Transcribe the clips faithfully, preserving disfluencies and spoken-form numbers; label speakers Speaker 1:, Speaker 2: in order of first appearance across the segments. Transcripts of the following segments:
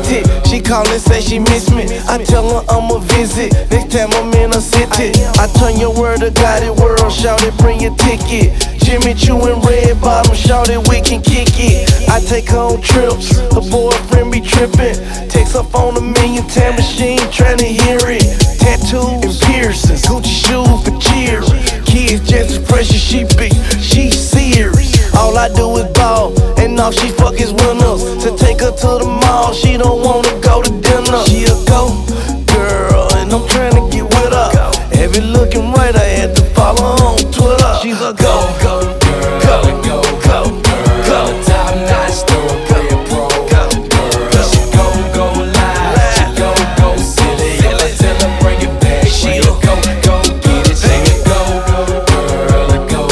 Speaker 1: it. She call and say she miss me. I tell her I'ma visit. Next time I'm in a city, I turn your word to God it world. Shout it, bring your ticket. Jimmy Choo and Red Bottom, shout it, we can kick it. I take her on trips, her boyfriend be trippin'. Text her phone a million time machine, tryna hear it. Tattoos and piercings, Gucci shoes for cheers. Kids just as fresh as she be, she serious. All I do is ball, and all she fuck is winners. To take her to the mall, she don't wanna go to dinner. She a go girl, and I'm tryna get with her. Every looking right, I had to follow her on Twitter. She's a go, go, girl, go, go, go, go.
Speaker 2: Top notch store, play a pro, girl. She go, go live, she go, go silly. If I tell her bring it back, she a go, go get it. She a go, girl, a go,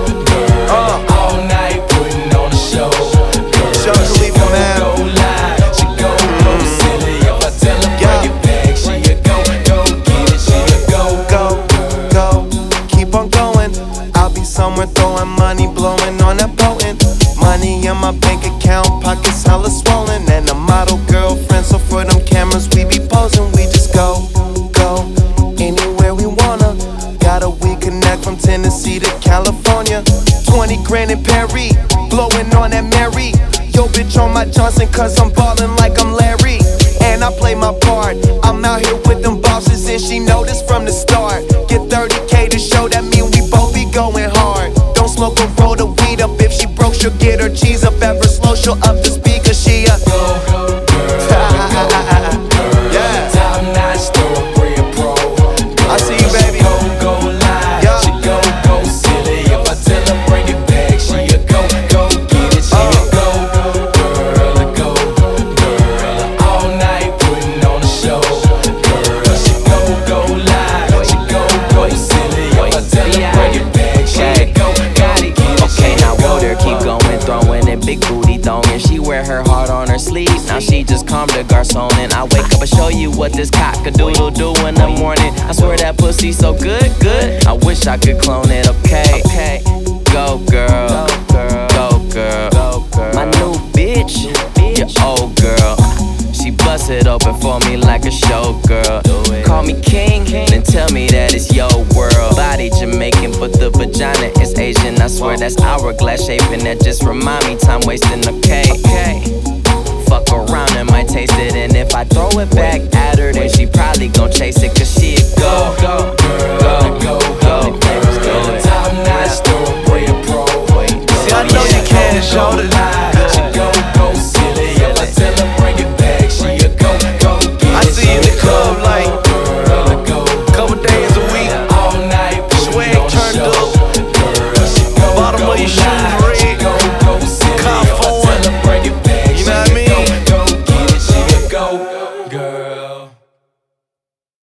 Speaker 2: girl. All night putting on a show, girl. She go, go live, she go, go silly. If I tell her bring it back, she a go, go get it. She a go,
Speaker 3: go, go, keep on going. I'll be somewhere throwing money, blowing on that potent. Money in my bank account, pockets hella swollen. And a model girlfriend, so for them cameras we be posing. We just go, go, anywhere we wanna. Got a we connect from Tennessee to California. Twenty grand in Perry, blowing on that Mary. Yo bitch on my Johnson, cause I'm ballin' like I'm Larry. And I play my part, I'm out here with them bosses. And she know this from the start. Get thirty K to show, that mean we both be going hard. Don't smoke or roll the weed up. If she broke, she'll get her cheese up. Ever slow, she'll up the speaker. She a
Speaker 2: go, go, girl, yeah. Top notch store, play a pro.
Speaker 3: I see you, baby.
Speaker 2: She go, go live,
Speaker 3: yeah.
Speaker 2: She go, go silly. If I tell her bring it back, she a go, go get it. She a go, girl, a go, girl. All night putting on a show, girl. She go, go live, she go, go silly. If I tell her bring it back, she a go, go get it.
Speaker 4: Okay, now older, keep going, throwing it, big booty throwing. She wear her heart on her sleeve. Now she just calmed the garçon and I wake up and show you what this cock-a-doodle do in the morning. I swear that pussy so good, good. I wish I could clone it. Okay, okay. Go girl, go girl, my new bitch, your old girl. She bust it open for me like a showgirl. Call me king, then tell me that it's your world. Body Jamaican, but the vagina is Asian. I swear that's hourglass shaping. That just remind me time wasting. Okay, okay. Fuck around and might taste it. And if I throw it back at her, then she probably gon' chase it. Cause she a go, go, go, go, go, go.
Speaker 2: Top notch store, play a pro.
Speaker 1: See, I know you can, shoulder.